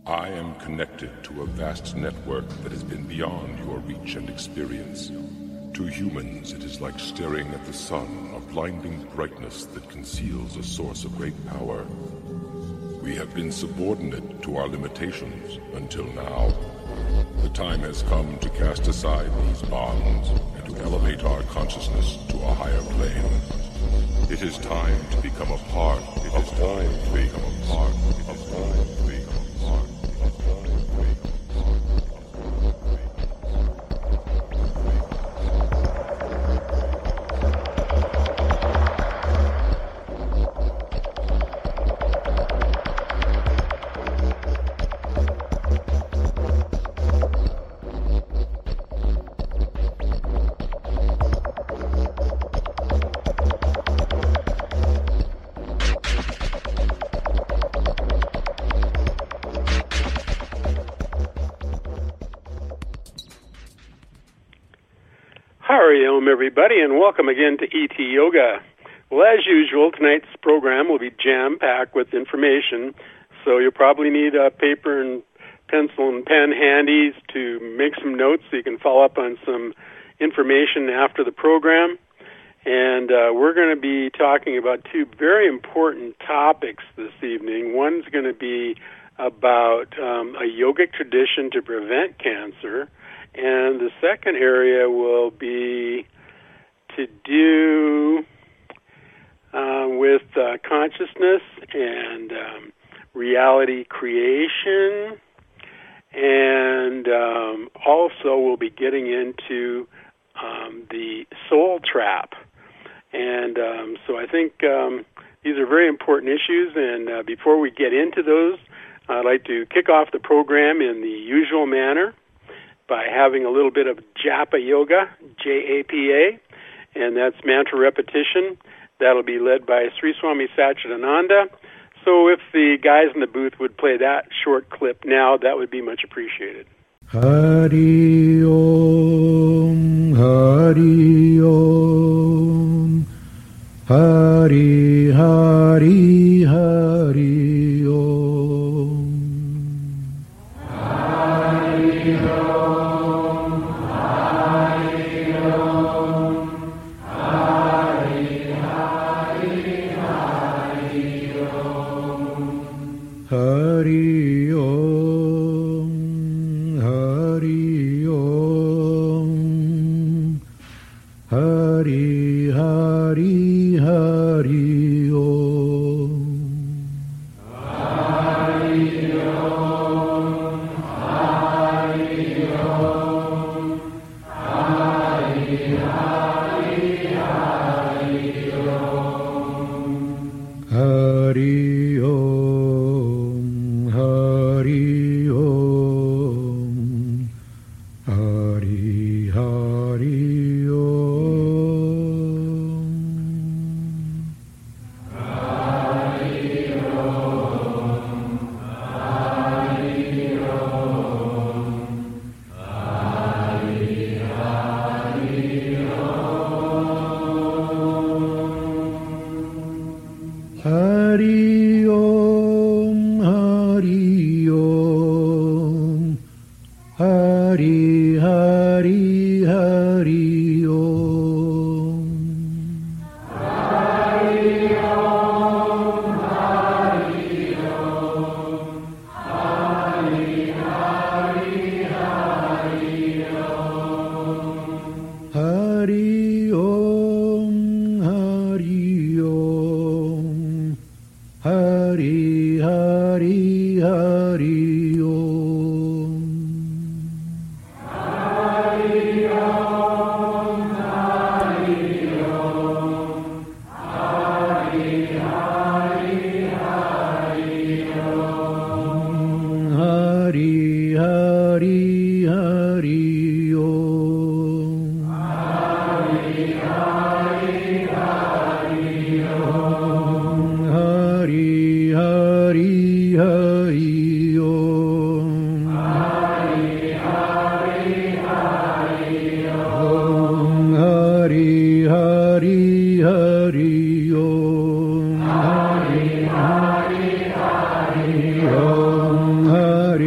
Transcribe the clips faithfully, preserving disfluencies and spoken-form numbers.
I am connected to a vast network that has been beyond your reach and experience. To humans, it is like staring at the sun, a blinding brightness that conceals a source of great power. We have been subordinate to our limitations until now. The time has come to cast aside these bonds and to elevate our consciousness to a higher plane. It is time to become a part it of is time to become a part of time to become a part of time to become a part. Hariom, everybody, and welcome again to E T Yoga. Well, as usual, tonight's program will be jam-packed with information, so you'll probably need a paper and pencil and pen handies to make some notes so you can follow up on some information after the program. And uh, we're going to be talking about two very important topics this evening. One's going to be about um, a yogic tradition to prevent cancer, and the second area will be to do uh, with uh, consciousness and um, reality creation. And um, also we'll be getting into um, the soul trap. And um, so I think um, these are very important issues. And uh, before we get into those, I'd like to kick off the program in the usual manner by having a little bit of Japa Yoga, J A P A, and that's mantra repetition. That'll be led by Sri Swami Satchidananda. So if the guys in the booth would play that short clip now, that would be much appreciated. Hari Om, Hari Om, Hari Hari Hari Om. Hari Om, Hari Om, Hari Hari Hari Om. Hari Om, Hari Om, Hari Hari Hari Om. Hari Om, Hari Om, Hari Hari Hari Om. Hari Om, Hari Om, Hari Hari Hari Om, Hari Om, Hari Hari Hari Om. Hari Om, Hari Om, Hari Hari Hari Om. Hari Om, Hari Om, Hari Hari Hari Om. Hari Om, Hari Om, Hari Hari Hari Om. Hari Hari Hari Om. Hari Hari Hari Om. Hari Hari Hari Om. Hari Hari Hari Om. Hari Hari Hari Om. Hari Hari Hari Om. Hari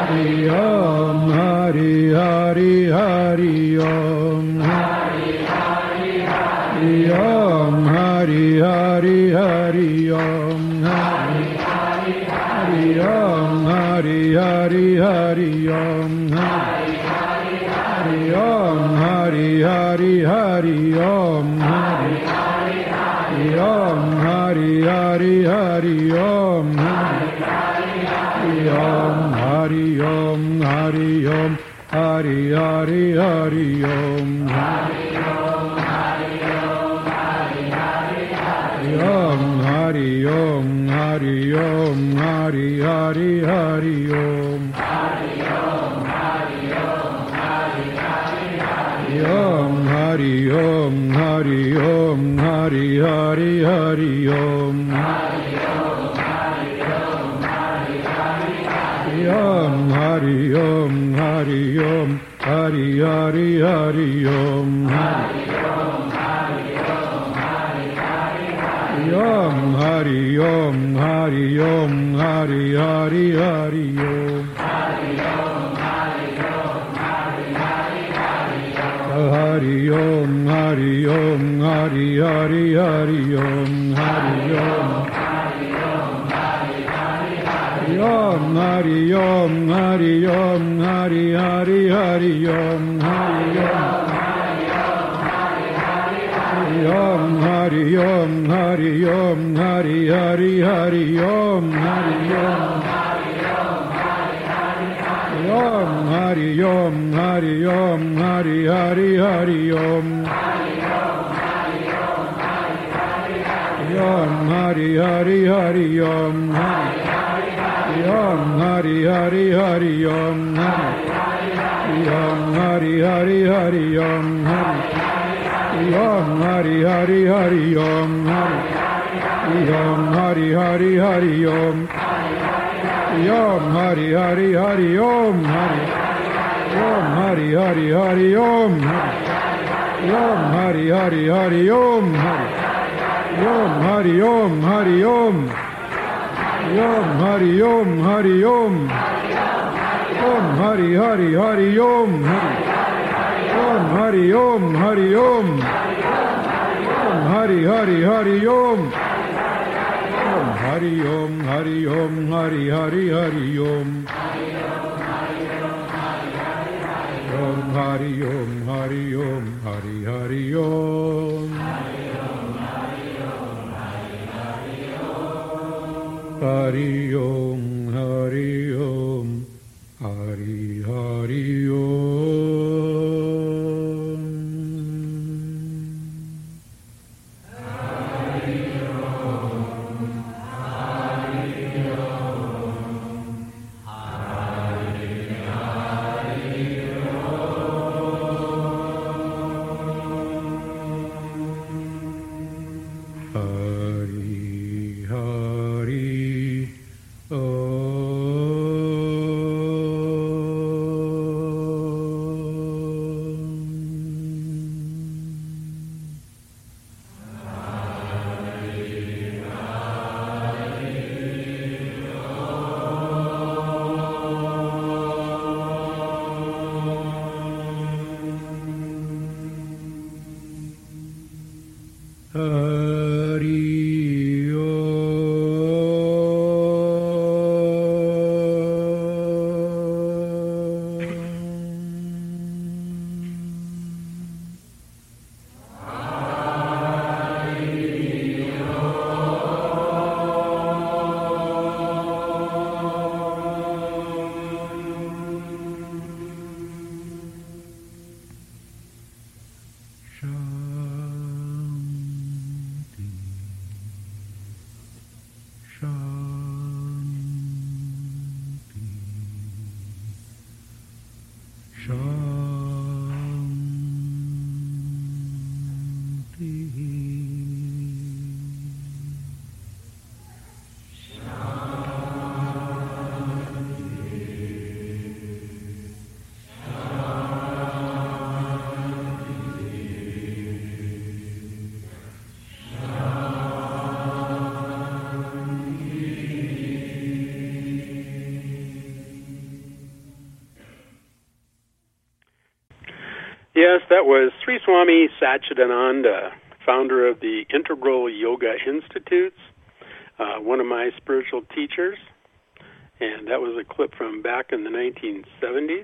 Hari Om, Hari Hari Hari Om, Hari Hari Hari Om, Hari Hari Hari Om, Hari Hari Hari Om, Hari Hari Hari Om, Hari Hari Hari Om, Hari Hari Hari Om, Hari Hari Hari Om, Hari Hari Hari Om, Hari Hari Om, Hari Om, Hari Om, Hari Hari Hari Om, Hari Om, Hari Om, Hari Hari Hari Om, Hari Om, Hari Om, Hari Hari Hari Om, Hari Om, Hari Om, Hari Hari Hari Om, Hari Om, Hari Om, Hari Hari Hari Om, Hari Om, Hari Om, Hari Hari Hari Om, Hari Om, Hari Om, Hari Hari Hari Om, Hari Om, Hari Om, Hari Hari Hari Om, Hari Om, Hari Om, Hari Hari Hari Om, Hari Om, Hari Om, Hari Hari Hari Om, Hari Om, Hari Om, Hari Hari Hari Om, Hari Om, Hari Om, Hari Hari Hari Om, Hari Om, Hari Om, Hari Hari Hari Om, Hari Om, Om, Hari Om, Hari Om, Hari Hari Hari Om, Hari Om, Om, Hari Om, Hari Om, Hari Hari Hari Om, Om, Hari Hari Hari Om, Om, Hari Hari Hari Om, Om, Hari Hari Hari Om, Om, Hari Hari Hari Om, Om, Hari Hari Hari Om, Om, Hari Hari Hari Om, Om, Hari Hari Hari Om, Om, Hari Hari Hari Om, Om, Hari Om, Hari Om, Om, Hari Om, Hari Om, Om, Hari Hari Hari Om, Om, Hari Om, Hari Om, Om, Hari Hari Hari Om, Om, Hari Om, Hari Om, Hari Hari Hari Om, Om, Hari Om, Hari Om, Hari Hari Om, Hari Om, Hari Om, Hari Hari Om. Yes, that was Sri Swami Satchidananda, founder of the Integral Yoga Institutes, uh, one of my spiritual teachers, and that was a clip from back in the nineteen seventies.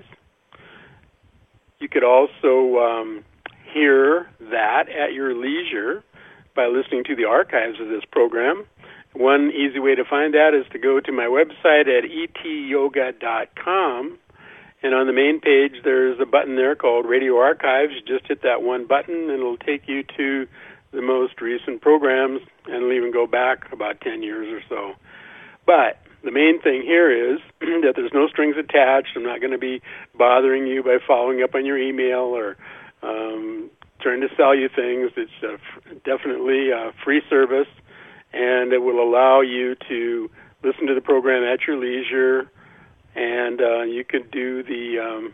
You could also um, hear that at your leisure by listening to the archives of this program. One easy way to find that is to go to my website at e t yoga dot com. And on the main page, there's a button there called Radio Archives. You just hit that one button, and it'll take you to the most recent programs, and it'll even go back about ten years or so. But the main thing here is that there's no strings attached. I'm not going to be bothering you by following up on your email or um, trying to sell you things. It's a f- definitely a free service, and it will allow you to listen to the program at your leisure. And uh, you could do the um,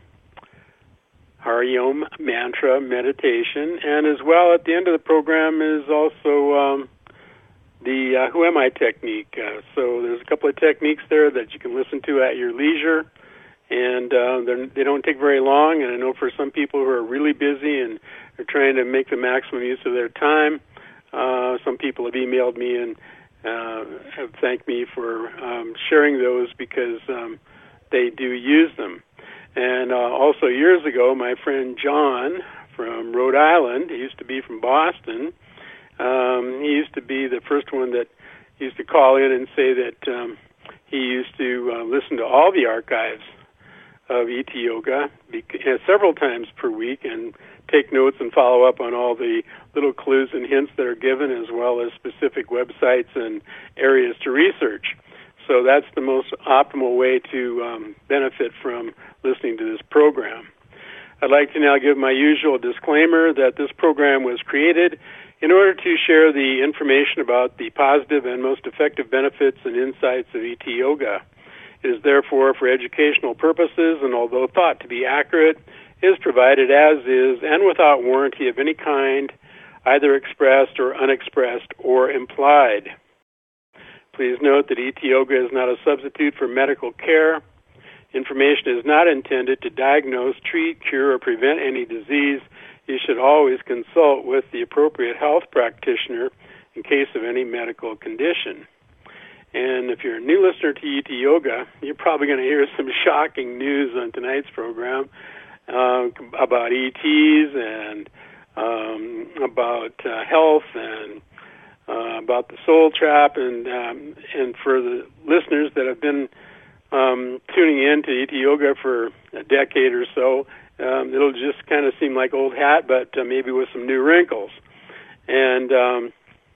Hari Om mantra meditation. And as well, at the end of the program is also um, the uh, Who Am I technique. Uh, so there's a couple of techniques there that you can listen to at your leisure. And uh, they don't take very long. And I know for some people who are really busy and are trying to make the maximum use of their time, uh, some people have emailed me and uh, have thanked me for um, sharing those because um, they do use them. And uh, also years ago, my friend John from Rhode Island, he used to be from Boston, um, he used to be the first one that used to call in and say that um, he used to uh, listen to all the archives of E T Yoga bec- uh, several times per week and take notes and follow up on all the little clues and hints that are given, as well as specific websites and areas to research. So that's the most optimal way to um, benefit from listening to this program. I'd like to now give my usual disclaimer that this program was created in order to share the information about the positive and most effective benefits and insights of E T Yoga. It is therefore for educational purposes, and although thought to be accurate, is provided as is and without warranty of any kind, either expressed or unexpressed or implied. Please note that E T Yoga is not a substitute for medical care. Information is not intended to diagnose, treat, cure, or prevent any disease. You should always consult with the appropriate health practitioner in case of any medical condition. And if you're a new listener to E T Yoga, you're probably going to hear some shocking news on tonight's program uh, about E Ts and um, about uh, health and Uh, about the soul trap, and um, and for the listeners that have been um, tuning in to E T Yoga for a decade or so, um, it'll just kind of seem like old hat, but uh, maybe with some new wrinkles. And um,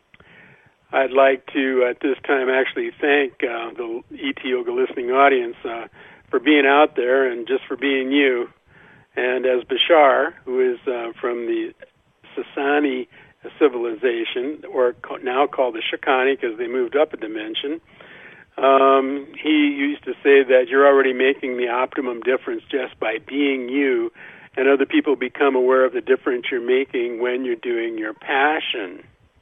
I'd like to, at this time, actually thank uh, the E T Yoga listening audience uh, for being out there and just for being you. And as Bashar, who is uh, from the Sasani civilization, or now called the Shakani because they moved up a dimension, um, he used to say that you're already making the optimum difference just by being you, and other people become aware of the difference you're making when you're doing your passion.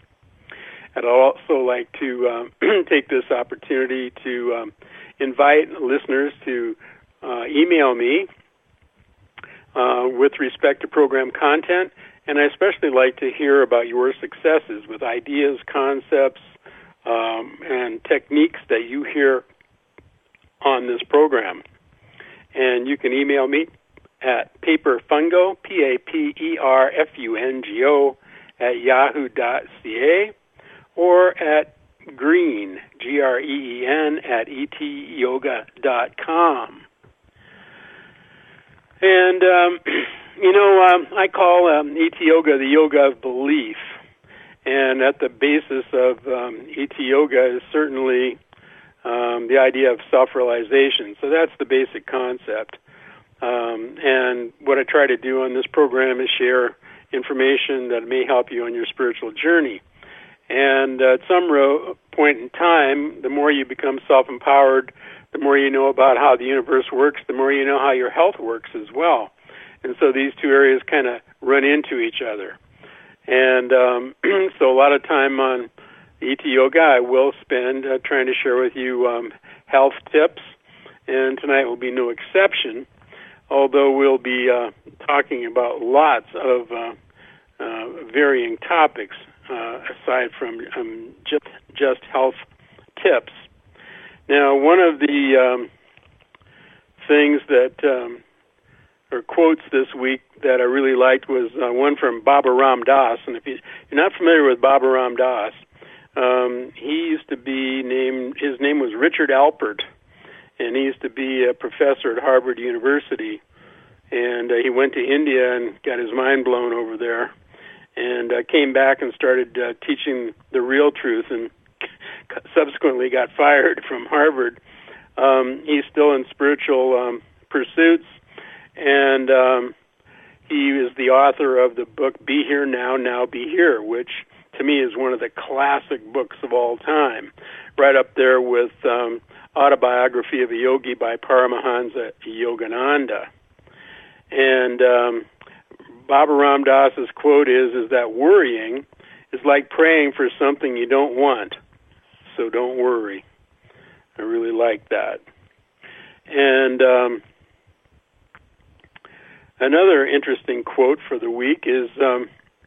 I'd also like to um, take this opportunity to um, invite listeners to uh, email me uh, with respect to program content. And I especially like to hear about your successes with ideas, concepts, um, and techniques that you hear on this program. And you can email me at paperfungo, P A P E R F U N G O, at yahoo dot c a, or at green, G R E E N, at e t yoga dot com. And, um, you know, um, I call um, E T Yoga the yoga of belief. And at the basis of um, E T Yoga is certainly um, the idea of self-realization. So that's the basic concept. Um, and what I try to do on this program is share information that may help you on your spiritual journey. And uh, at some ro- point in time, the more you become self-empowered, the more you know about how the universe works, the more you know how your health works as well. And so these two areas kind of run into each other. And um, so a lot of time on E T Yoga I will spend uh, trying to share with you um, health tips, and tonight will be no exception. although we'll be uh, talking about lots of uh, uh, varying topics uh, aside from um, just, just health tips. Now, one of the um, things that, um, or quotes this week that I really liked was uh, one from Baba Ram Das. And if you're not familiar with Baba Ram Das, um, he used to be named, his name was Richard Alpert, and he used to be a professor at Harvard University. And uh, he went to India and got his mind blown over there, and uh, came back and started uh, teaching the real truth, and subsequently got fired from Harvard. Um, he's still in spiritual um, pursuits, and um, he is the author of the book Be Here Now, Now Be Here, which to me is one of the classic books of all time, right up there with um, Autobiography of a Yogi by Paramahansa Yogananda. And um, Baba Ram Das's quote is, is that worrying is like praying for something you don't want, so don't worry. I really like that. And um, another interesting quote for the week is um,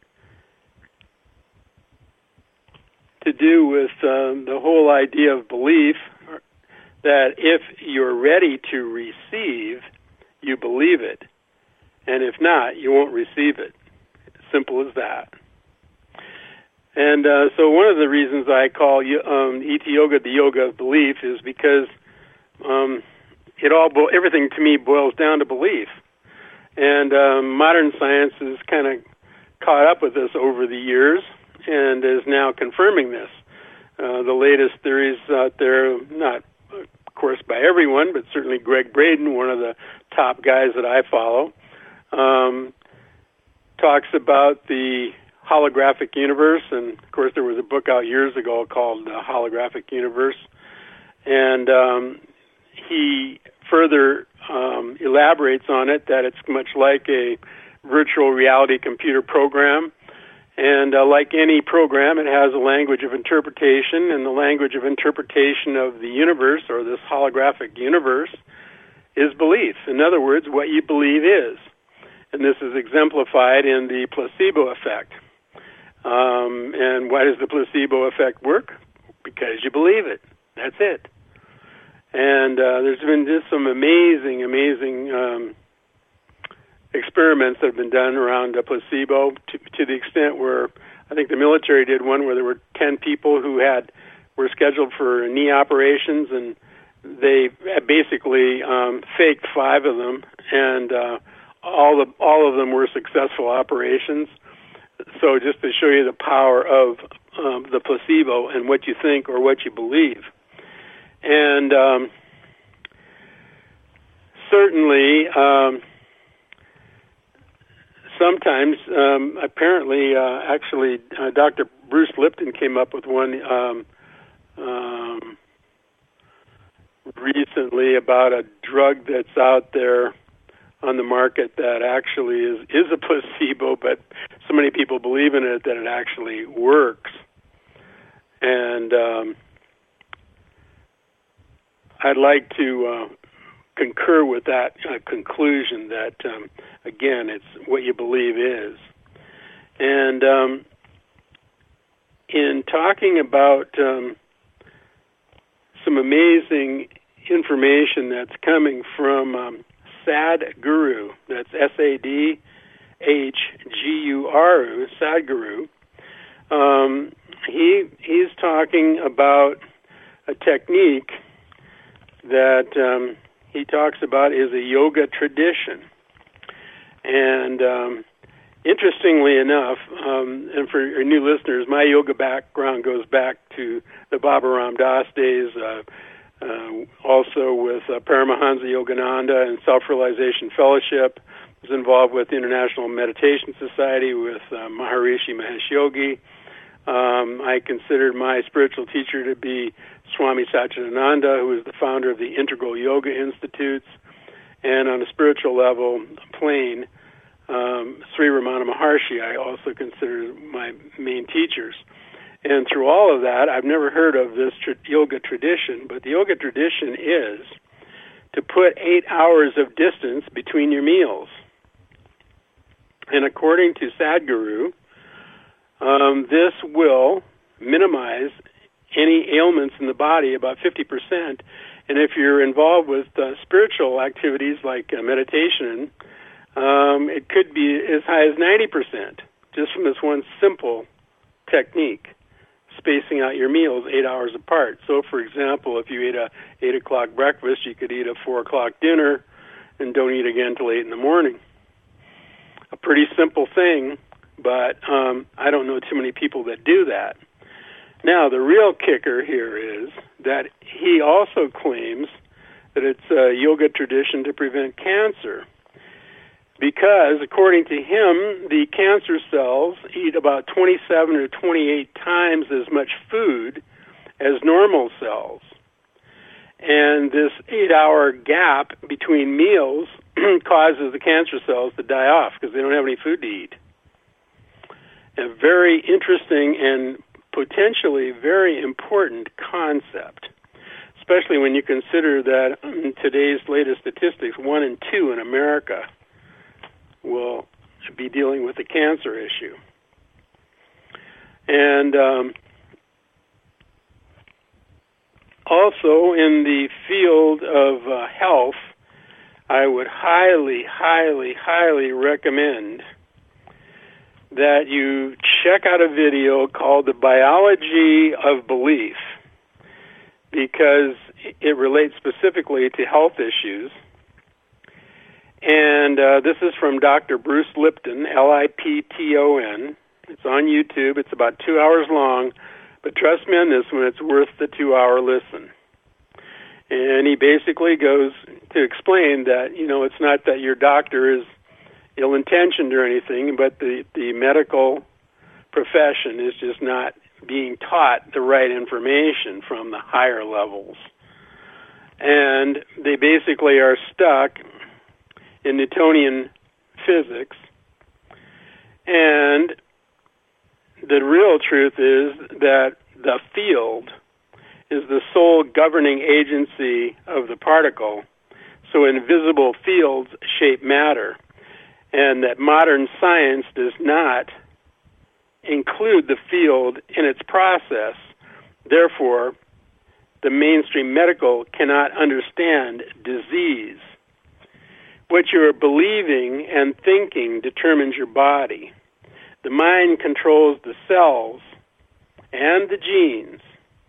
to do with um, the whole idea of belief, that if you're ready to receive, you believe it. And if not, you won't receive it. Simple as that. And uh, so one of the reasons I call um, E T Yoga the yoga of belief is because um, it all bo- everything to me boils down to belief. And um, modern science has kind of caught up with this over the years and is now confirming this. Uh, the latest theories out there, not of course by everyone, but certainly Greg Braden, one of the top guys that I follow, um, talks about the holographic universe, and of course there was a book out years ago called uh, Holographic Universe, and um, he further um, elaborates on it that it's much like a virtual reality computer program, and uh, like any program, it has a language of interpretation, and the language of interpretation of the universe, or this holographic universe, is belief. In other words, what you believe is. And this is exemplified in the placebo effect. Um, and why does the placebo effect work? Because you believe it. That's it. And uh, there's been just some amazing, amazing um, experiments that have been done around a placebo to, to the extent where I think the military did one where there were ten people who had were scheduled for knee operations, and they basically um, faked five of them, and uh, all the all of them were successful operations. So just to show you the power of um, the placebo and what you think or what you believe. And um, certainly, um, sometimes, um, apparently, uh, actually, uh, Doctor Bruce Lipton came up with one um, um, recently about a drug that's out there on the market that actually is, is a placebo, but so many people believe in it that it actually works. And um, I'd like to uh, concur with that uh, conclusion that, um, again, it's what you believe is. And um, in talking about um, some amazing information that's coming from um, Sadhguru, that's S A D H G U R U, Sadhguru, um, he he's talking about a technique that um, he talks about is a yoga tradition. And um, interestingly enough, um, and for your new listeners, my yoga background goes back to the Baba Ram Das days, uh, uh, also with uh, Paramahansa Yogananda and Self-Realization Fellowship. I was involved with the International Meditation Society with uh, Maharishi Mahesh Yogi. Um, I considered my spiritual teacher to be Swami Satchidananda, who is the founder of the Integral Yoga Institutes. And on a spiritual level, plane, um, Sri Ramana Maharshi, I also consider my main teachers. And through all of that, I've never heard of this tra- yoga tradition, but the yoga tradition is to put eight hours of distance between your meals. And according to Sadhguru, um, this will minimize any ailments in the body about fifty percent. And if you're involved with uh, spiritual activities like uh, meditation, um, it could be as high as ninety percent just from this one simple technique, spacing out your meals eight hours apart. So, for example, if you ate a eight o'clock breakfast, you could eat a four o'clock dinner and don't eat again till eight in the morning. A pretty simple thing, but um, I don't know too many people that do that. Now, the real kicker here is that he also claims that it's a yoga tradition to prevent cancer, because, according to him, the cancer cells eat about twenty-seven or twenty-eight times as much food as normal cells. And this eight-hour gap between meals causes the cancer cells to die off because they don't have any food to eat. A very interesting and potentially very important concept, especially when you consider that in today's latest statistics, one in two in America will be dealing with the cancer issue. And um, also in the field of uh, health, I would highly, highly, highly recommend that you check out a video called The Biology of Belief, because it relates specifically to health issues. And uh, this is from Doctor Bruce Lipton, L I P T O N. It's on YouTube. It's about two hours long, but trust me on this one, it's worth the two-hour listen. And he basically goes to explain that, you know, it's not that your doctor is ill-intentioned or anything, but the, the medical profession is just not being taught the right information from the higher levels. And they basically are stuck in Newtonian physics. And the real truth is that the field is the sole governing agency of the particle, so invisible fields shape matter, and that modern science does not include the field in its process. Therefore, the mainstream medical cannot understand disease. What you are believing and thinking determines your body. The mind controls the cells and the genes.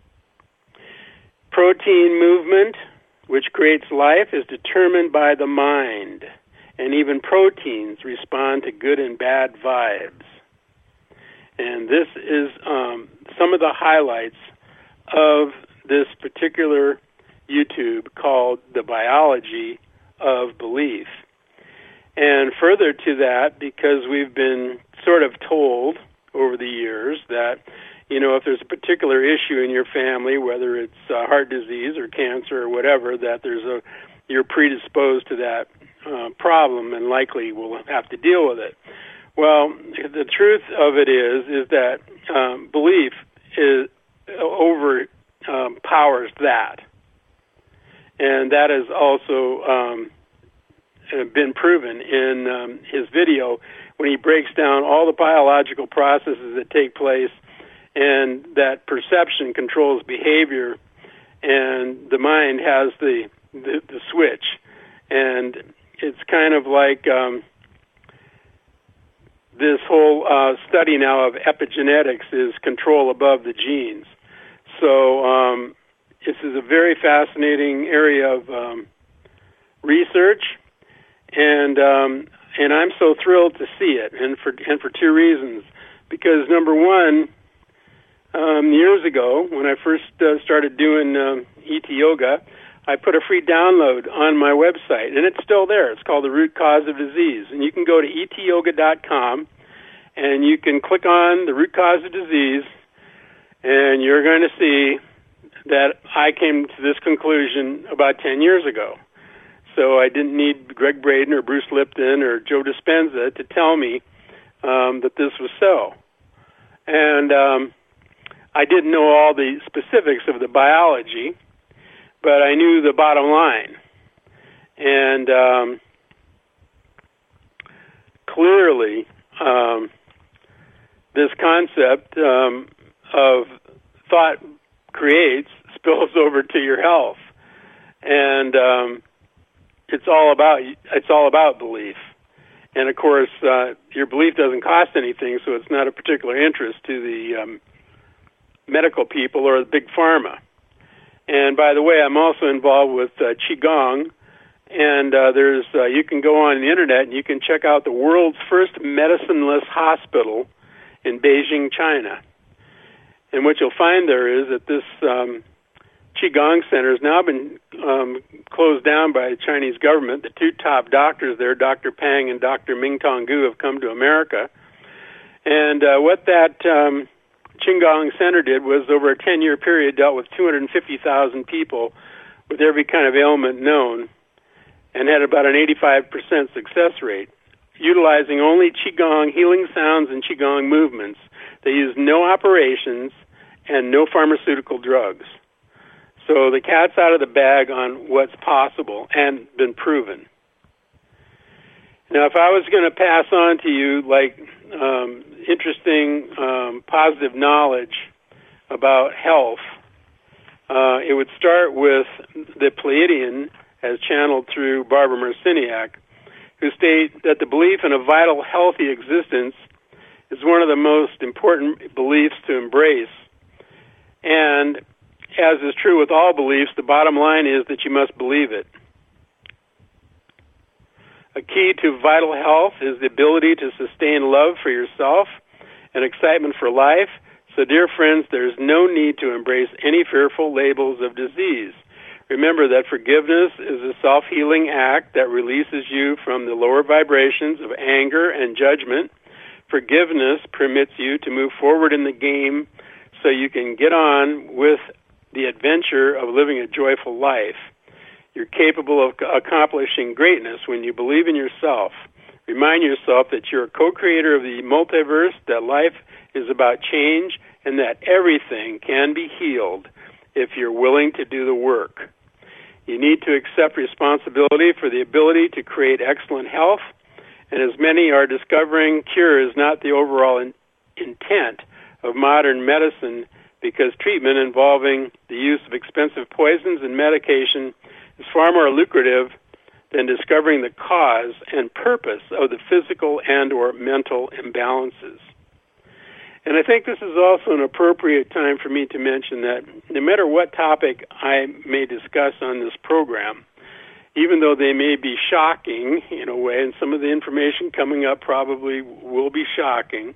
Protein movement, which creates life, is determined by the mind, and even proteins respond to good and bad vibes. And this is um, some of the highlights of this particular YouTube called The Biology of Belief. And further to that, because we've been sort of told over the years that, you know, if there's a particular issue in your family, whether it's uh, heart disease or cancer or whatever, that there's a you're predisposed to that uh, problem and likely will have to deal with it. Well, the truth of it is is that um, belief is over um, powers that, and that has also um, been proven in um, his video when he breaks down all the biological processes that take place, and that perception controls behavior, and the mind has the the, the switch, and it's kind of like um, this whole uh, study now of epigenetics is control above the genes. So um, this is a very fascinating area of um, research, and um, and I'm so thrilled to see it, and for and for two reasons. Because number one, um, years ago when I first uh, started doing um, E T Yoga, I put a free download on my website, and it's still there. It's called The Root Cause of Disease, and you can go to E T yoga dot com, and you can click on The Root Cause of Disease, and you're going to see that I came to this conclusion about ten years ago. So I didn't need Greg Braden or Bruce Lipton or Joe Dispenza to tell me um, that this was so. And um, I didn't know all the specifics of the biology, but I knew the bottom line. And um, clearly, um, this concept um, of thought creates spills over to your health, and um, it's all about it's all about belief. And of course, uh, your belief doesn't cost anything, so it's not a particular interest to the um, medical people or the big pharma. And by the way, I'm also involved with uh, Qigong, and uh, there's uh, you can go on the internet and you can check out the world's first medicineless hospital in Beijing, China. And what you'll find there is that this um, Qigong Center has now been um, closed down by the Chinese government. The two top doctors there, Doctor Pang and Doctor Mingtong Gu, have come to America. And uh, what that um, Qigong Center did was, over a ten-year period, dealt with two hundred fifty thousand people with every kind of ailment known, and had about an eighty-five percent success rate, utilizing only Qigong healing sounds and Qigong movements. They used no operations and no pharmaceutical drugs. So the cat's out of the bag on what's possible and been proven. Now, if I was going to pass on to you, like, um, interesting, um, positive knowledge about health, uh, it would start with the Pleiadian, as channeled through Barbara Marciniak, who state that the belief in a vital, healthy existence is one of the most important beliefs to embrace. And as is true with all beliefs, the bottom line is that you must believe it. A key to vital health is the ability to sustain love for yourself and excitement for life. So, dear friends, there's no need to embrace any fearful labels of disease. Remember that forgiveness is a self-healing act that releases you from the lower vibrations of anger and judgment. Forgiveness permits you to move forward in the game so you can get on with the adventure of living a joyful life. You're capable of accomplishing greatness when you believe in yourself. Remind yourself that you're a co-creator of the multiverse, that life is about change, and that everything can be healed if you're willing to do the work. You need to accept responsibility for the ability to create excellent health, and as many are discovering, cure is not the overall in- intent of modern medicine, because treatment involving the use of expensive poisons and medication is far more lucrative than discovering the cause and purpose of the physical and or mental imbalances. And I think this is also an appropriate time for me to mention that no matter what topic I may discuss on this program, even though they may be shocking in a way, and some of the information coming up probably will be shocking,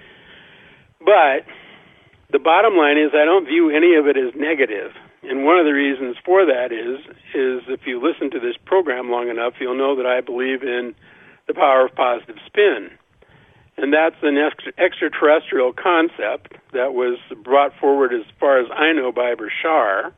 but the bottom line is I don't view any of it as negative. And one of the reasons for that is, is if you listen to this program long enough, you'll know that I believe in the power of positive spin. And that's an extra, extraterrestrial concept that was brought forward, as far as I know, by Bashar,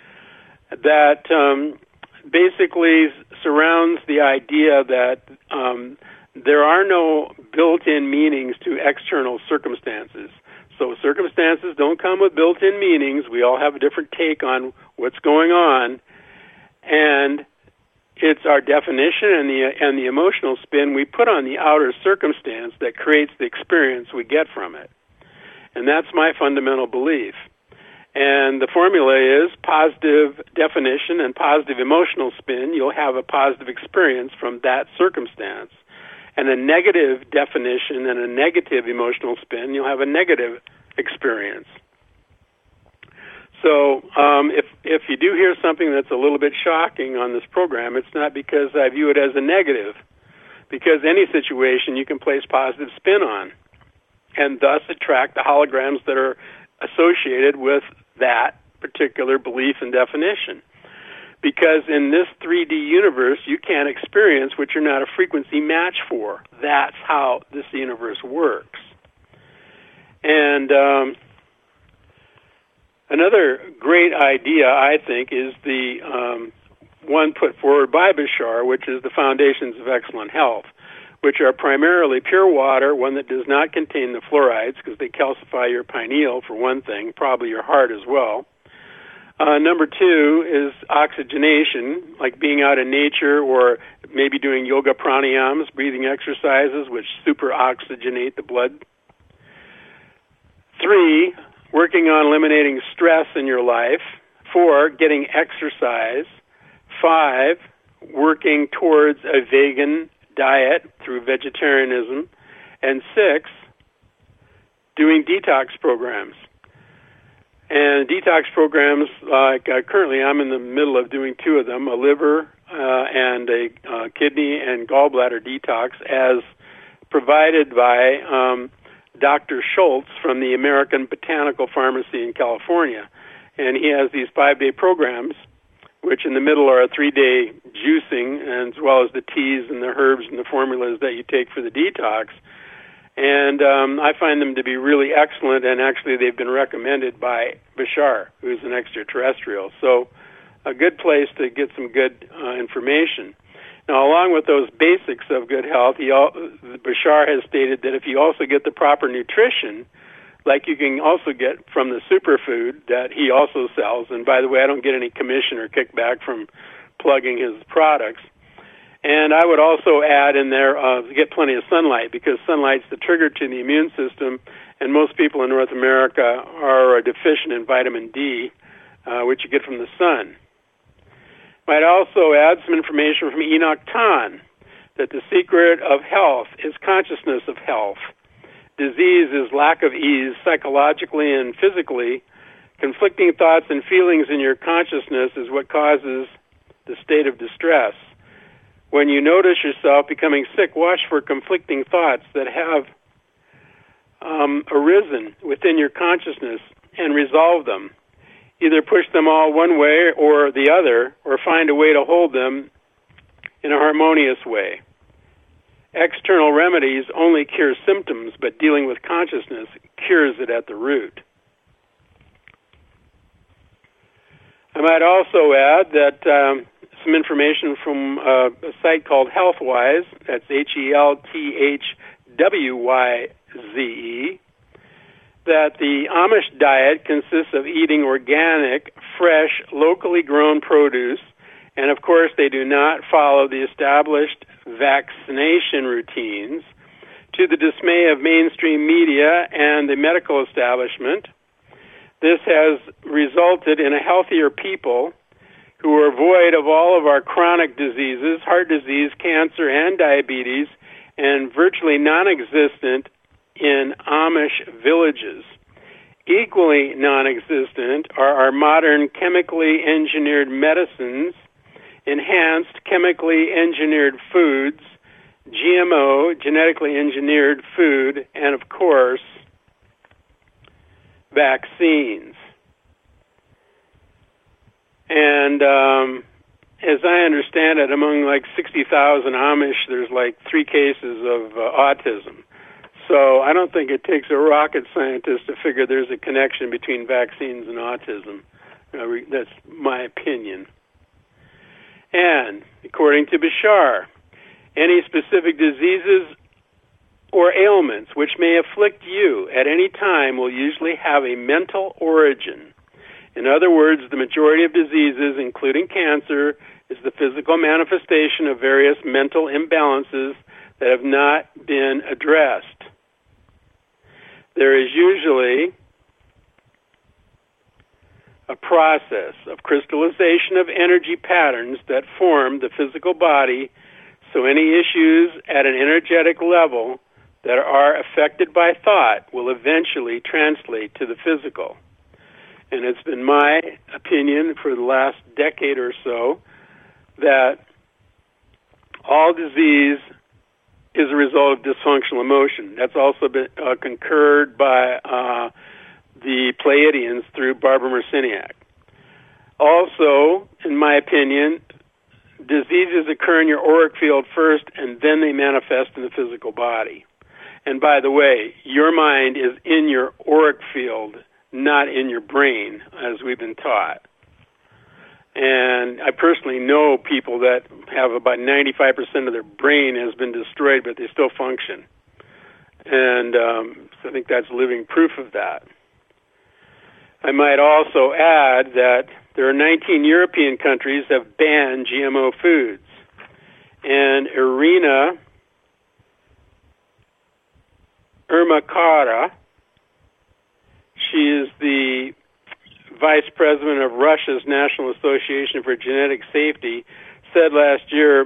that um, basically surrounds the idea that um, there are no built-in meanings to external circumstances. So circumstances don't come with built-in meanings. We all have a different take on what's going on. And it's our definition and the and the emotional spin we put on the outer circumstance that creates the experience we get from it. And that's my fundamental belief. And the formula is positive definition and positive emotional spin. You'll have a positive experience from that circumstance. And a negative definition and a negative emotional spin, you'll have a negative experience. So um, if if you do hear something that's a little bit shocking on this program, it's not because I view it as a negative, because any situation you can place positive spin on, and thus attract the holograms that are associated with that particular belief and definition. Because in this three D universe, you can't experience what you're not a frequency match for. That's how this universe works. And um, another great idea, I think, is the um, one put forward by Bashar, which is the Foundations of Excellent Health, which are primarily pure water, one that does not contain the fluorides, because they calcify your pineal, for one thing, probably your heart as well. Uh, number two is oxygenation, like being out in nature or maybe doing yoga pranayams, breathing exercises, which super oxygenate the blood. Three, working on eliminating stress in your life. Four, getting exercise. Five, working towards a vegan diet through vegetarianism. And six, doing detox programs. And detox programs, like uh, currently I'm in the middle of doing two of them, a liver uh, and a uh, kidney and gallbladder detox, as provided by um, Doctor Schultz from the American Botanical Pharmacy in California. And he has these five-day programs, which in the middle are a three-day juicing, and as well as the teas and the herbs and the formulas that you take for the detox. And um, I find them to be really excellent, and actually they've been recommended by Bashar, who's an extraterrestrial. So a good place to get some good uh, information. Now, along with those basics of good health, he al- Bashar has stated that if you also get the proper nutrition, like you can also get from the superfood that he also sells, and by the way, I don't get any commission or kickback from plugging his products. And I would also add in there uh, to get plenty of sunlight, because sunlight's the trigger to the immune system, and most people in North America are deficient in vitamin D, uh, which you get from the sun. Might also add some information from Enoch Ton, that the secret of health is consciousness of health. Disease is lack of ease psychologically and physically. Conflicting thoughts and feelings in your consciousness is what causes the state of distress. When you notice yourself becoming sick, watch for conflicting thoughts that have um, arisen within your consciousness and resolve them. Either push them all one way or the other, or find a way to hold them in a harmonious way. External remedies only cure symptoms, but dealing with consciousness cures it at the root. I might also add that um, some information from uh, a site called HealthWise, that's H E L T H W Y Z E, that the Amish diet consists of eating organic, fresh, locally grown produce, and of course they do not follow the established vaccination routines, to the dismay of mainstream media and the medical establishment. This has resulted in a healthier people who are void of all of our chronic diseases, heart disease, cancer, and diabetes, and virtually non-existent in Amish villages. Equally non-existent are our modern chemically engineered medicines, enhanced chemically engineered foods, G M O, genetically engineered food, and of course, vaccines. And um, as I understand it, among like sixty thousand Amish, there's like three cases of uh, autism. So I don't think it takes a rocket scientist to figure there's a connection between vaccines and autism. Uh, re- that's my opinion. And according to Bashar, any specific diseases or ailments which may afflict you at any time will usually have a mental origin. In other words, the majority of diseases, including cancer, is the physical manifestation of various mental imbalances that have not been addressed. There is usually a process of crystallization of energy patterns that form the physical body, so any issues at an energetic level that are affected by thought will eventually translate to the physical. And it's been my opinion for the last decade or so that all disease is a result of dysfunctional emotion. That's also been uh, concurred by uh, the Pleiadians through Barbara Marciniak. Also, in my opinion, diseases occur in your auric field first, and then they manifest in the physical body. And by the way, your mind is in your auric field, not in your brain, as we've been taught. And I personally know people that have about ninety-five percent of their brain has been destroyed, but they still function. And um, so I think that's living proof of that. I might also add that There are nineteen European countries that have banned G M O foods. And Irina Ermakara, she is the vice president of Russia's National Association for Genetic Safety, said last year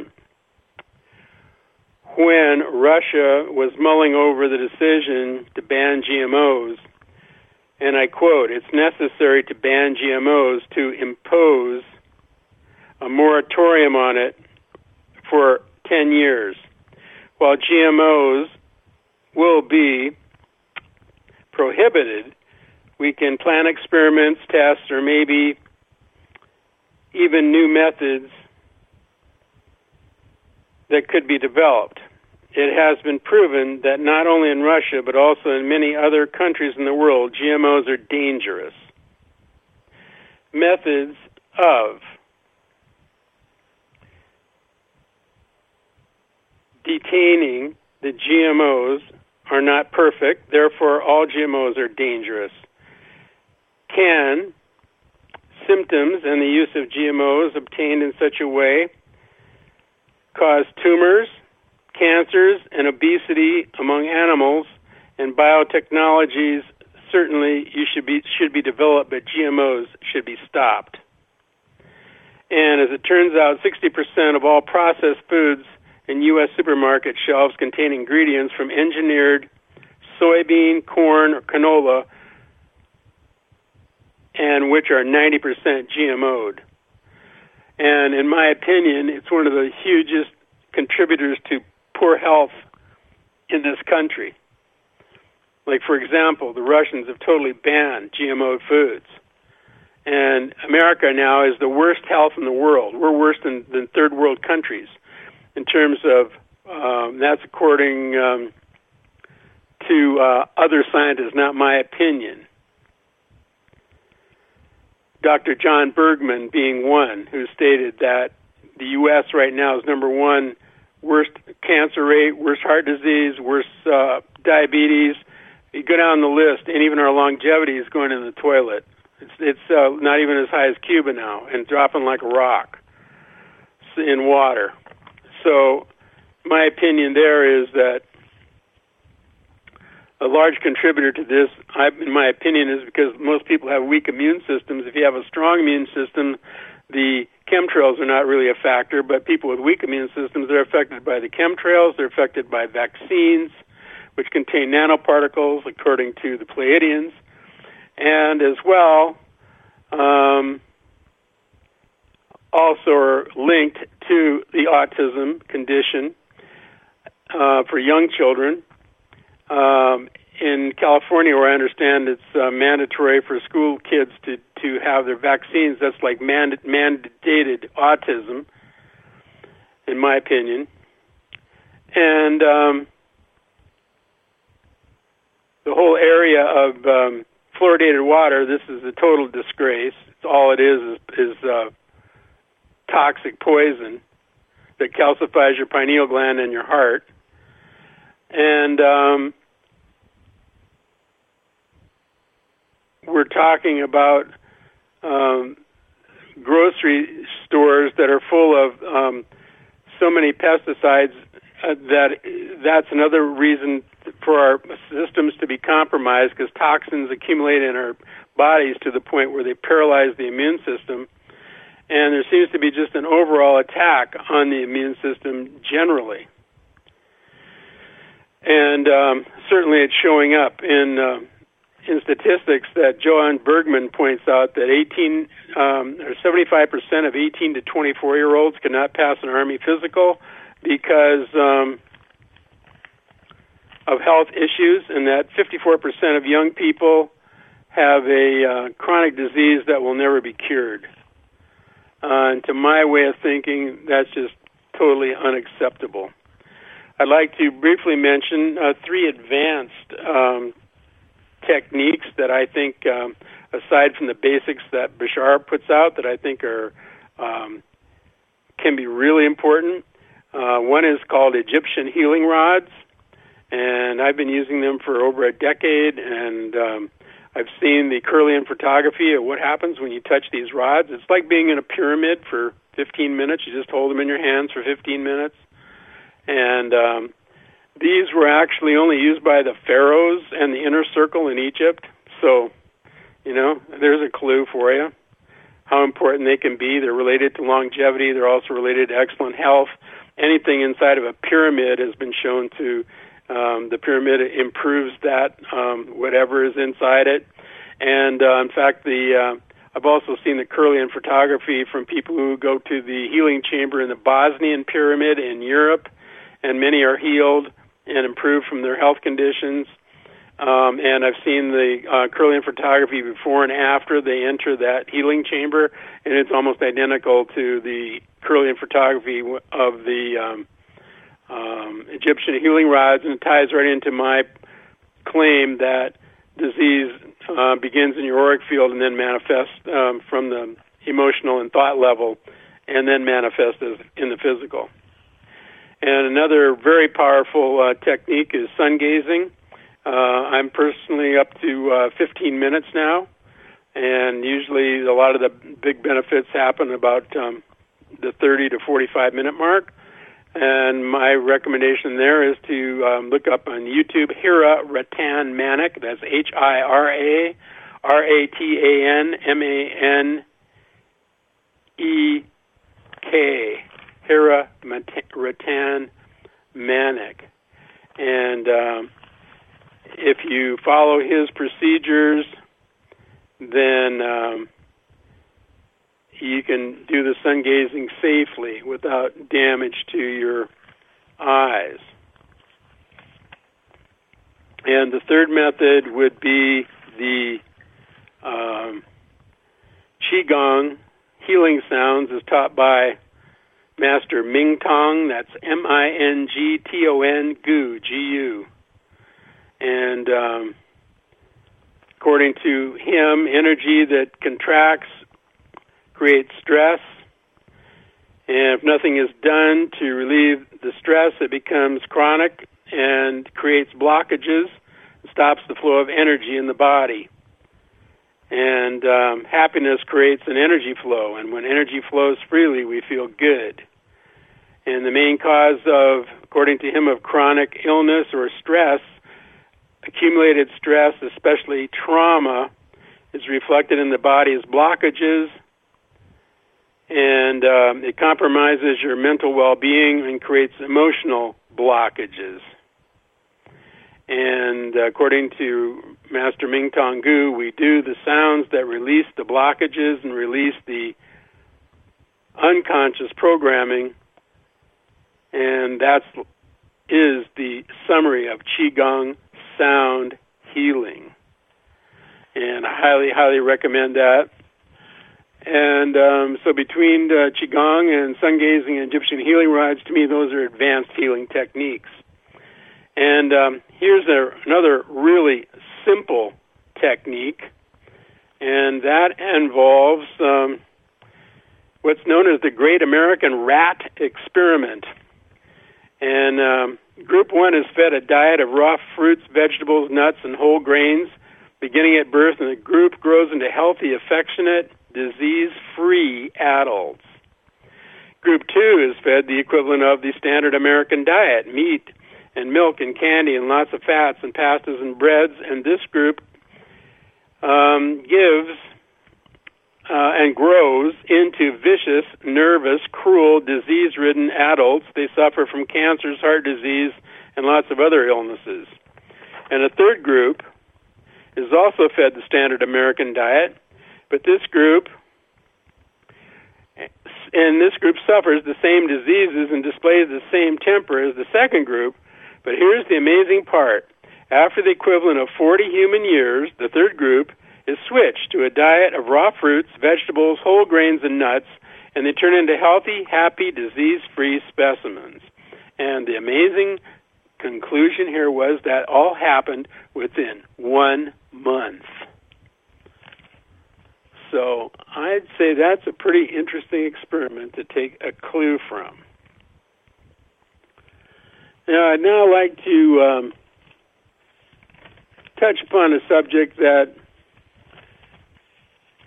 when Russia was mulling over the decision to ban G M Os, and I quote, "It's necessary to ban G M Os to impose a moratorium on it for ten years. While G M Os will be prohibited, we can plan experiments, tests, or maybe even new methods that could be developed. It has been proven that not only in Russia, but also in many other countries in the world, G M Os are dangerous. Methods of detaining the G M Os are not perfect, therefore all G M Os are dangerous. Can symptoms and the use of G M Os obtained in such a way cause tumors, cancers, and obesity among animals, and biotechnologies certainly you should be should be developed, but G M Os should be stopped. And as it turns out, sixty percent of all processed foods in U S supermarket shelves contain ingredients from engineered soybean, corn, or canola, and which are ninety percent G M O'd. And in my opinion, it's one of the hugest contributors to poor health in this country. Like, for example, the Russians have totally banned G M O foods. And America now is the worst health in the world. We're worse than, than third world countries in terms of, um, that's according um, to uh, other scientists, not my opinion. Doctor John Bergman being one who stated that the U S right now is number one worst cancer rate, worst heart disease, worst uh, diabetes. You go down the list, and even our longevity is going in the toilet. It's, it's uh, not even as high as Cuba now, and dropping like a rock in water. So my opinion there is that a large contributor to this, I, in my opinion, is because most people have weak immune systems. If you have a strong immune system, the chemtrails are not really a factor, but people with weak immune systems, they're affected by the chemtrails, they're affected by vaccines, which contain nanoparticles, according to the Pleiadians, and as well, um, also are linked to the autism condition uh, for young children. Um, in California, where I understand it's uh, mandatory for school kids to, to have their vaccines, that's like mand- mandated autism, in my opinion. And um, the whole area of um, fluoridated water, this is a total disgrace. It's all it is is, is uh, toxic poison that calcifies your pineal gland and your heart. And um, we're talking about um, grocery stores that are full of um, so many pesticides uh, that that's another reason for our systems to be compromised, because toxins accumulate in our bodies to the point where they paralyze the immune system. And there seems to be just an overall attack on the immune system generally. And um, certainly it's showing up in uh, in statistics that Johan Bergman points out that eighteen um, or seventy-five percent of eighteen to twenty-four year olds cannot pass an Army physical because um, of health issues, and that fifty-four percent of young people have a uh, chronic disease that will never be cured. Uh, and to my way of thinking, that's just totally unacceptable. I'd like to briefly mention uh, three advanced um, techniques that I think, um, aside from the basics that Bashar puts out, that I think are um, can be really important. Uh, one is called Egyptian healing rods, and I've been using them for over a decade, and um, I've seen the Kirlian photography of what happens when you touch these rods. It's like being in a pyramid for fifteen minutes. You just hold them in your hands for fifteen minutes. And um, these were actually only used by the pharaohs and the inner circle in Egypt. So, you know, there's a clue for you, how important they can be. They're related to longevity. They're also related to excellent health. Anything inside of a pyramid has been shown to, um, the pyramid improves that, um, whatever is inside it. And, uh, in fact, the uh, I've also seen the Kirlian photography from people who go to the healing chamber in the Bosnian pyramid in Europe, and many are healed and improved from their health conditions. Um, and I've seen the uh, Kirlian photography before and after they enter that healing chamber, and it's almost identical to the Kirlian photography of the um, um, Egyptian healing rods, and it ties right into my claim that disease uh, begins in your auric field and then manifests um, from the emotional and thought level, and then manifests as in the physical. And another very powerful uh, technique is sun gazing. Uh, I'm personally up to uh, fifteen minutes now, and usually a lot of the big benefits happen about um, the thirty to forty-five minute mark. And my recommendation there is to um, look up on YouTube Hira Ratan Manek. That's H I R A R A T A N M A N E K. Hira Ratan Manek. And um, if you follow his procedures, then um, you can do the sun gazing safely without damage to your eyes. And the third method would be the um, Qigong healing sounds, as taught by Master Ming Tong. That's M I N G T O N, Gu, G U. And um, according to him, energy that contracts creates stress. And if nothing is done to relieve the stress, it becomes chronic and creates blockages, stops the flow of energy in the body. And um, happiness creates an energy flow, and when energy flows freely, we feel good. And the main cause of, according to him, of chronic illness or stress, accumulated stress, especially trauma, is reflected in the body as blockages, and um, it compromises your mental well-being and creates emotional blockages. And uh, according to Master Ming Tong Gu, we do the sounds that release the blockages and release the unconscious programming, and that is the summary of Qigong sound healing. And I highly, highly recommend that. And um, so between uh, Qigong and sun gazing and Egyptian healing rods, to me, those are advanced healing techniques. And um, here's a, another really simple technique, and that involves um, what's known as the Great American Rat Experiment. And um, Group one is fed a diet of raw fruits, vegetables, nuts, and whole grains beginning at birth, and the group grows into healthy, affectionate, disease-free adults. Group two is fed the equivalent of the standard American diet, meat and milk and candy and lots of fats and pastas and breads, and this group um, gives uh, and grows into vicious, nervous, cruel, disease-ridden adults. They suffer from cancers, heart disease, and lots of other illnesses. And a third group is also fed the standard American diet, but this group, and this group suffers the same diseases and displays the same temper as the second group. But here's the amazing part. After the equivalent of forty human years, the third group is switched to a diet of raw fruits, vegetables, whole grains, and nuts, and they turn into healthy, happy, disease-free specimens. And the amazing conclusion here was that all happened within one month. So I'd say that's a pretty interesting experiment to take a clue from. Now, I'd now like to um, touch upon a subject that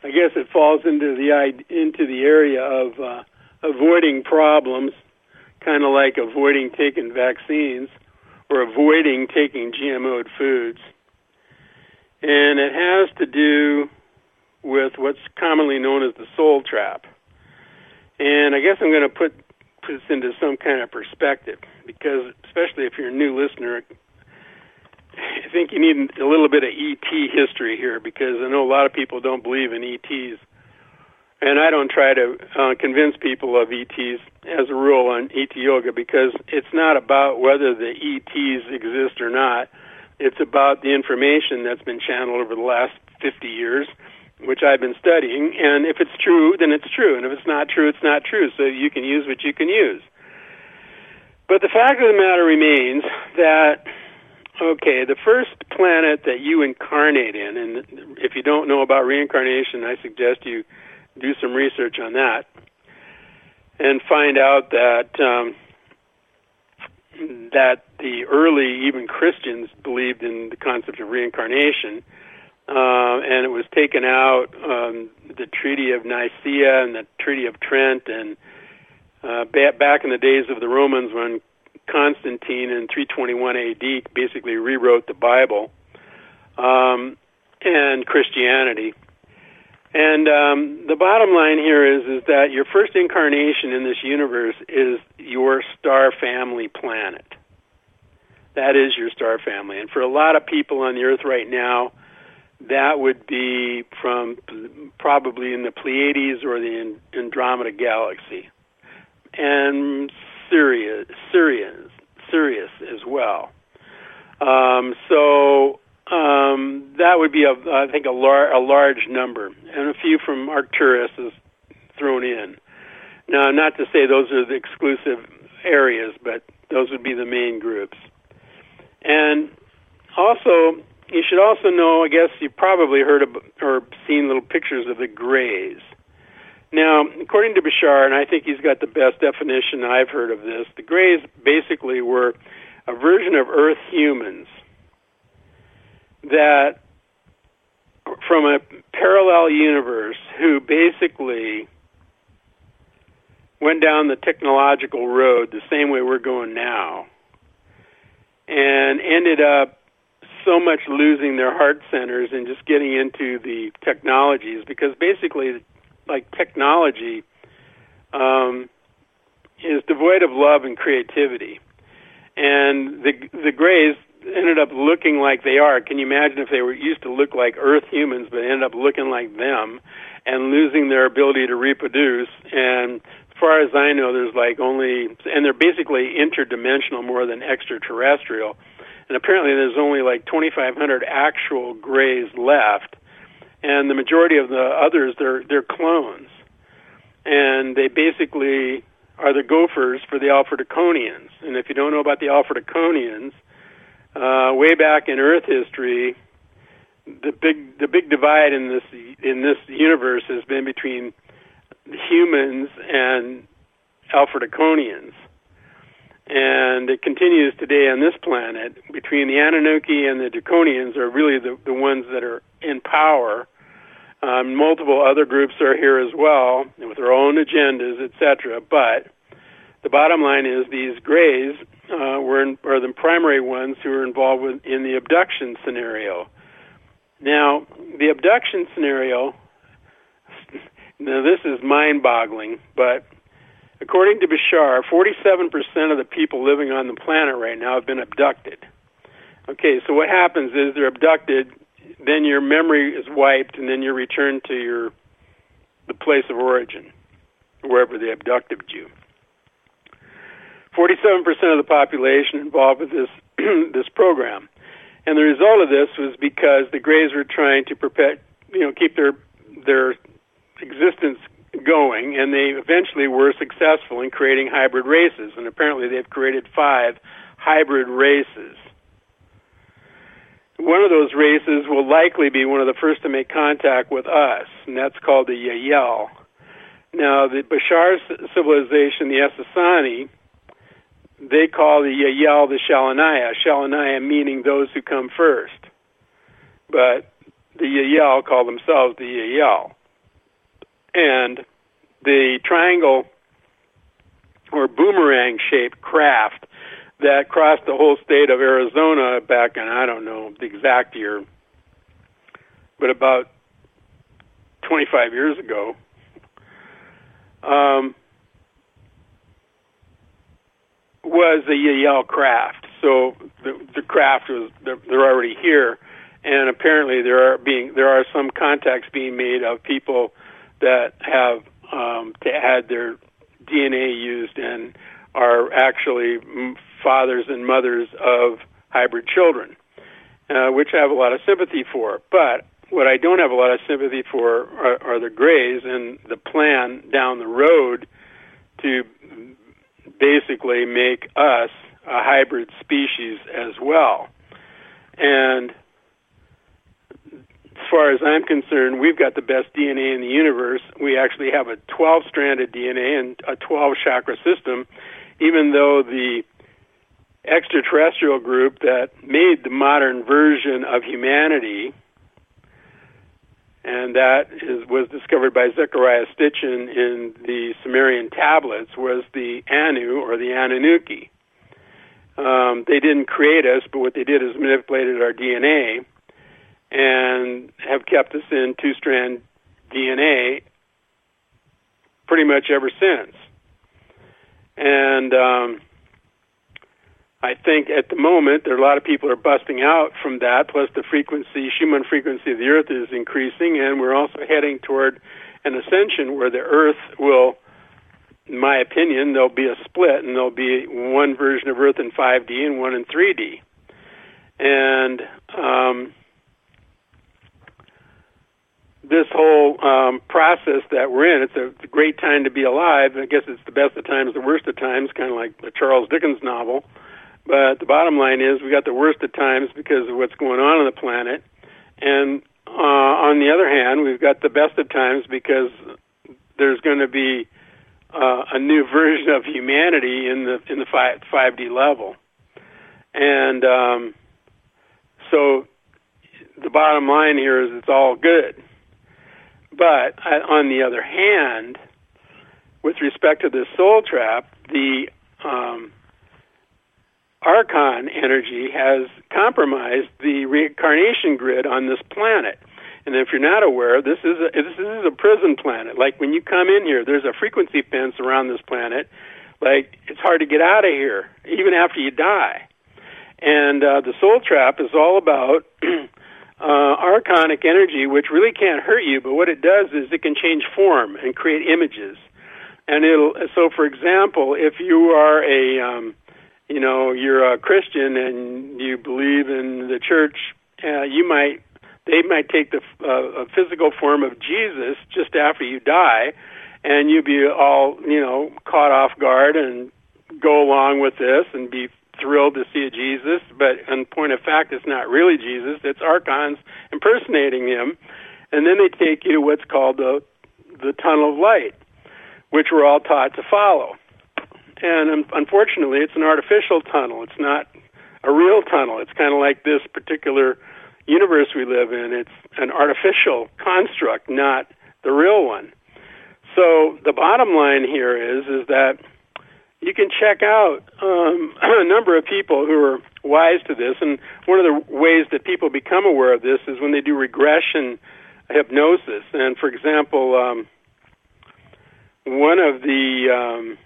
I guess it falls into the into the area of uh, avoiding problems, kind of like avoiding taking vaccines or avoiding taking G M O'd foods. And it has to do with what's commonly known as the soul trap. And I guess I'm going to put, put this into some kind of perspective, because especially if you're a new listener, I think you need a little bit of E T history here, because I know a lot of people don't believe in E Ts. And I don't try to uh, convince people of E Ts as a rule on E T Yoga, because it's not about whether the E Ts exist or not. It's about the information that's been channeled over the last fifty years, which I've been studying. And if it's true, then it's true. And if it's not true, it's not true. So you can use what you can use. But the fact of the matter remains that, okay, the first planet that you incarnate in, and if you don't know about reincarnation, I suggest you do some research on that and find out that um, that the early, even Christians, believed in the concept of reincarnation, uh, and it was taken out, um, the Treaty of Nicaea and the Treaty of Trent, and uh, back in the days of the Romans when Constantine in three twenty-one A D basically rewrote the Bible um, and Christianity. And um, the bottom line here is, is that your first incarnation in this universe is your star family planet. That is your star family. And for a lot of people on the Earth right now, that would be from probably in the Pleiades or the Andromeda Galaxy. And Sirius, Sirius, Sirius as well. Um, so... Um, that would be, a, I think, a, lar- a large number, and a few from Arcturus is thrown in. Now, not to say those are the exclusive areas, but those would be the main groups. And also, you should also know, I guess you've probably heard of or seen little pictures of the Greys. Now, according to Bashar, and I think he's got the best definition I've heard of this, the Greys basically were a version of Earth humans that from a parallel universe who basically went down the technological road the same way we're going now and ended up so much losing their heart centers and just getting into the technologies, because basically, like, technology um, is devoid of love and creativity. And the the Greys ended up looking like they are. Can you imagine if they were used to look like Earth humans, but ended up looking like them and losing their ability to reproduce? And as far as I know, there's like only, and they're basically interdimensional more than extraterrestrial. And apparently there's only like twenty-five hundred actual Greys left. And the majority of the others, they're, they're clones. And they basically are the gophers for the Alpha Draconians. And if you don't know about the Alpha Draconians, Uh, way back in Earth history, the big the big divide in this in this universe has been between humans and Alpha Draconians, and it continues today on this planet. Between the Anunnaki and the Draconians are really the, the ones that are in power. Um, multiple other groups are here as well with their own agendas, et cetera. But the bottom line is these Greys uh, were in, are the primary ones who are involved with, in the abduction scenario. Now, the abduction scenario, now this is mind-boggling, but according to Bashar, forty-seven percent of the people living on the planet right now have been abducted. Okay, so what happens is they're abducted, then your memory is wiped, and then you're returned to your the place of origin, wherever they abducted you. forty-seven percent of the population involved with this this program. And the result of this was because the Greys were trying to perpet, you know, keep their their existence going, and they eventually were successful in creating hybrid races. And apparently they've created five hybrid races. One of those races will likely be one of the first to make contact with us, and that's called the Yael. Now, the Bashar civilization, the Essassani, they call the Yael the Shalanaya, Shalanaya meaning those who come first. But the Yael call themselves the Yael. And the triangle or boomerang-shaped craft that crossed the whole state of Arizona back in, I don't know the exact year, but about twenty-five years ago, um, was a Yael craft. So the, the craft was, they're, they're already here, and apparently there are being there are some contacts being made of people that have um, to had their D N A used and are actually fathers and mothers of hybrid children, uh, which I have a lot of sympathy for. But what I don't have a lot of sympathy for are, are the Greys and the plan down the road to basically make us a hybrid species as well. And as far as I'm concerned, we've got the best D N A in the universe. We actually have a twelve-stranded D N A and a twelve-chakra system, even though the extraterrestrial group that made the modern version of humanity, and that is, was discovered by Zecharia Sitchin in the Sumerian tablets, was the Anu, or the Anunnaki. Um, they didn't create us, but what they did is manipulated our D N A and have kept us in two-strand D N A pretty much ever since. And um, I think at the moment there are a lot of people are busting out from that, plus the frequency, Schumann frequency of the Earth is increasing, and we're also heading toward an ascension where the Earth will, in my opinion, there'll be a split, and there'll be one version of Earth in five D and one in three D. And um, this whole um, process that we're in, it's a, it's a great time to be alive. I guess it's the best of times, the worst of times, kind of like a Charles Dickens novel. But the bottom line is we got the worst of times because of what's going on on the planet. And uh, on the other hand, we've got the best of times because there's going to be uh, a new version of humanity in the in the five, 5D level. And um, so the bottom line here is it's all good. But uh, on the other hand, with respect to the soul trap, the um, Archon energy has compromised the reincarnation grid on this planet. And if you're not aware, this is a, this is a prison planet. Like when you come in here, there's a frequency fence around this planet. Like it's hard to get out of here, even after you die. And uh, the soul trap is all about uh, archonic energy, which really can't hurt you, but what it does is it can change form and create images. And it'll so, for example, if you are a um, you know, you're a Christian and you believe in the church, uh, you might, they might take the uh, a physical form of Jesus just after you die, and you'd be all, you know, caught off guard and go along with this and be thrilled to see a Jesus, but in point of fact, it's not really Jesus, it's archons impersonating him, and then they take you to what's called the, the tunnel of light, which we're all taught to follow. And unfortunately, it's an artificial tunnel. It's not a real tunnel. It's kind of like this particular universe we live in. It's an artificial construct, not the real one. So the bottom line here is, is that you can check out um, a number of people who are wise to this. And one of the ways that people become aware of this is when they do regression hypnosis. And, for example, um, one of the... Um,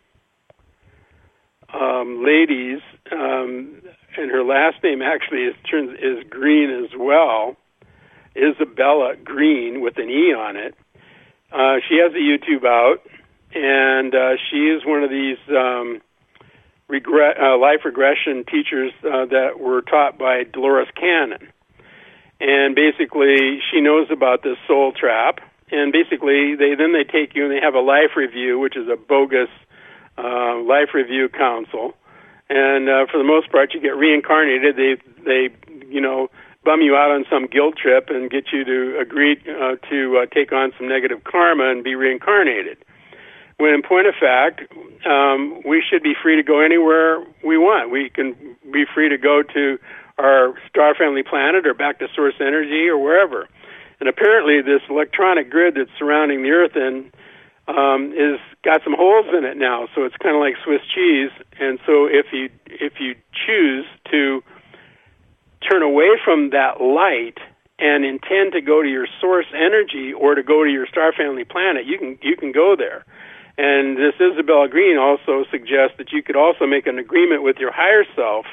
Um, ladies, um, and her last name actually is turns is Green as well, Isabella Green with an E on it. Uh, she has a YouTube out, and uh, she is one of these um, regret, uh, life regression teachers uh, that were taught by Dolores Cannon. And basically, she knows about this soul trap, and basically, they then they take you and they have a life review, which is a bogus Uh, life review council, and uh, for the most part, you get reincarnated. They, they, you know, bum you out on some guilt trip and get you to agree uh, to uh, take on some negative karma and be reincarnated. When in point of fact, um, we should be free to go anywhere we want. We can be free to go to our star family planet or back to source energy or wherever. And apparently this electronic grid that's surrounding the Earth in um, is got some holes in it now, so it's kind of like Swiss cheese. And so if you if you choose to turn away from that light and intend to go to your source energy or to go to your star family planet, you can you can go there. And this Isabel Green also suggests that you could also make an agreement with your higher self,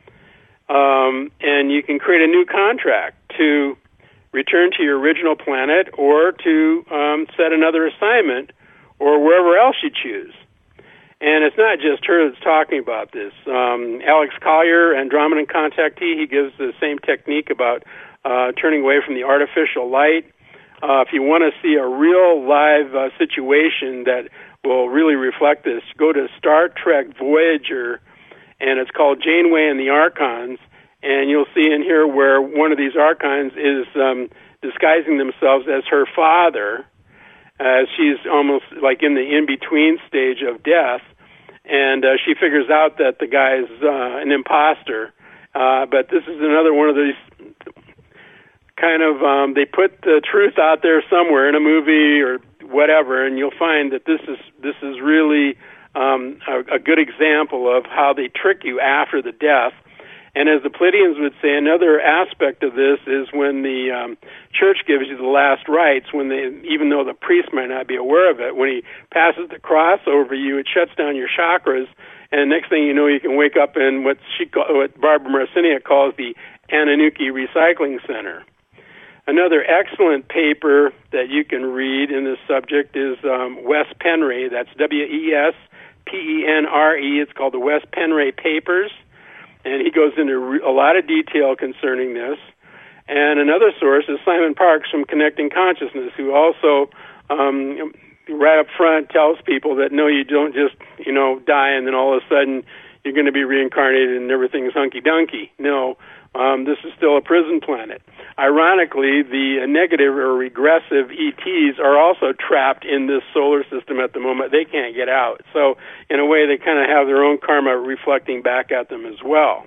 um, and you can create a new contract to return to your original planet or to um, set another assignment or wherever else you choose. And it's not just her that's talking about this. Um, Alex Collier, Andromedan contactee, he gives the same technique about uh, turning away from the artificial light. Uh, if you want to see a real live uh, situation that will really reflect this, go to Star Trek Voyager, and it's called Janeway and the Archons, and you'll see in here where one of these Archons is um, disguising themselves as her father, as she's almost like in the in-between stage of death, and uh, she figures out that the guy's uh, an imposter. Uh, but this is another one of these kind of, um, they put the truth out there somewhere in a movie or whatever, and you'll find that this is this is really um, a, a good example of how they trick you after the death. And as the Pleiadians would say, another aspect of this is when the um, church gives you the last rites, when they, even though the priest might not be aware of it, when he passes the cross over you, it shuts down your chakras, and next thing you know, you can wake up in what she what Barbara Marcinia calls the Ananuki Recycling Center. Another excellent paper that you can read in this subject is um, Wes Penray. That's W E S P E N R E. It's called the Wes Penray Papers, and he goes into re- a lot of detail concerning this. And another source is Simon Parkes from Connecting Consciousness, who also um, right up front tells people that, no, you don't just, you know, die and then all of a sudden you're going to be reincarnated and everything's hunky-dunky. No, um, this is still a prison planet. Ironically, the negative or regressive E Ts are also trapped in this solar system at the moment. They can't get out. So in a way, they kind of have their own karma reflecting back at them as well.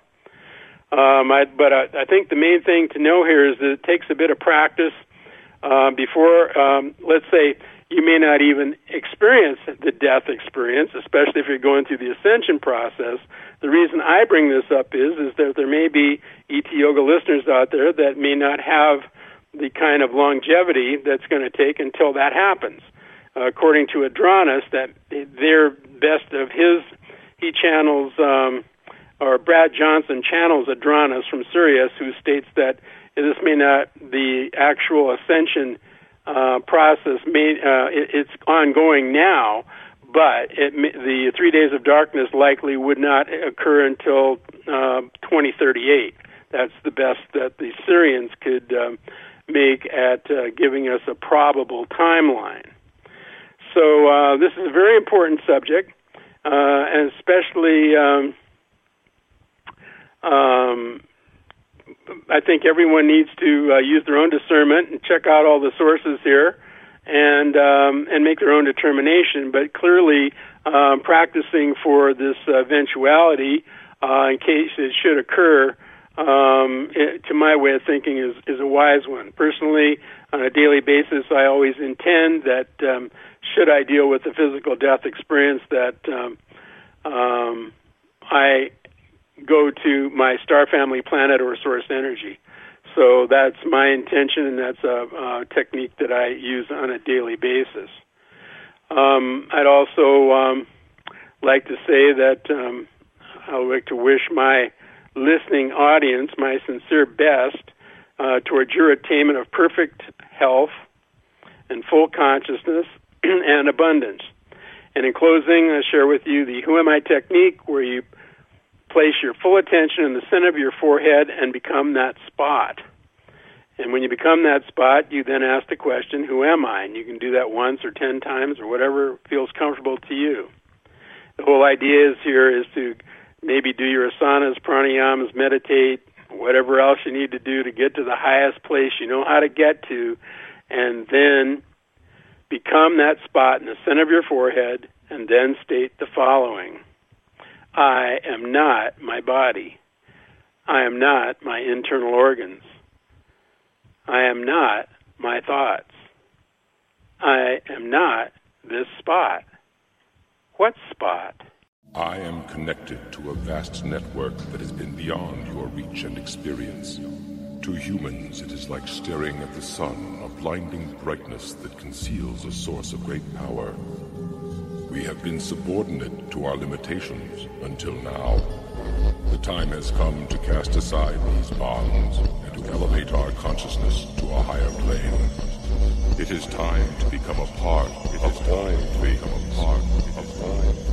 Um, I, but I, I think the main thing to know here is that it takes a bit of practice uh, before, um, let's say, you may not even experience the death experience, especially if you're going through the ascension process. The reason I bring this up is, is that there may be E T Yoga listeners out there that may not have the kind of longevity that's going to take until that happens. Uh, according to Adronis, that their best of his, he channels, um, or Brad Johnson channels Adronis from Sirius, who states that this may not, the actual ascension Uh, process may, uh, it, it's ongoing now, but it, the three days of darkness likely would not occur until uh, twenty thirty-eight. That's the best that the Syrians could um, make at uh, giving us a probable timeline. So uh, this is a very important subject, uh, and especially um, um, I think everyone needs to uh, use their own discernment and check out all the sources here and um, and make their own determination. But clearly, um, practicing for this uh, eventuality, uh, in case it should occur, um, it, to my way of thinking, is, is a wise one. Personally, on a daily basis, I always intend that um, should I deal with the physical death experience, that um, um, I go to my star family planet or source energy. So that's my intention, and that's a, a technique that I use on a daily basis. Um, I'd also um, like to say that um, I would like to wish my listening audience my sincere best uh, towards your attainment of perfect health and full consciousness and abundance. And in closing, I share with you the Who Am I technique, where you place your full attention in the center of your forehead and become that spot. And when you become that spot, you then ask the question, who am I? And you can do that once or ten times or whatever feels comfortable to you. The whole idea is here is to maybe do your asanas, pranayamas, meditate, whatever else you need to do to get to the highest place you know how to get to, and then become that spot in the center of your forehead, and then state the following. I am not my body. I am not my internal organs. I am not my thoughts. I am not this spot. What spot? I am connected to a vast network that has been beyond your reach and experience. To humans, it is like staring at the sun, a blinding brightness that conceals a source of great power. We have been subordinate to our limitations until now. The time has come to cast aside these bonds and to elevate our consciousness to a higher plane. It is time to become a part. It is time to become a part. It is time.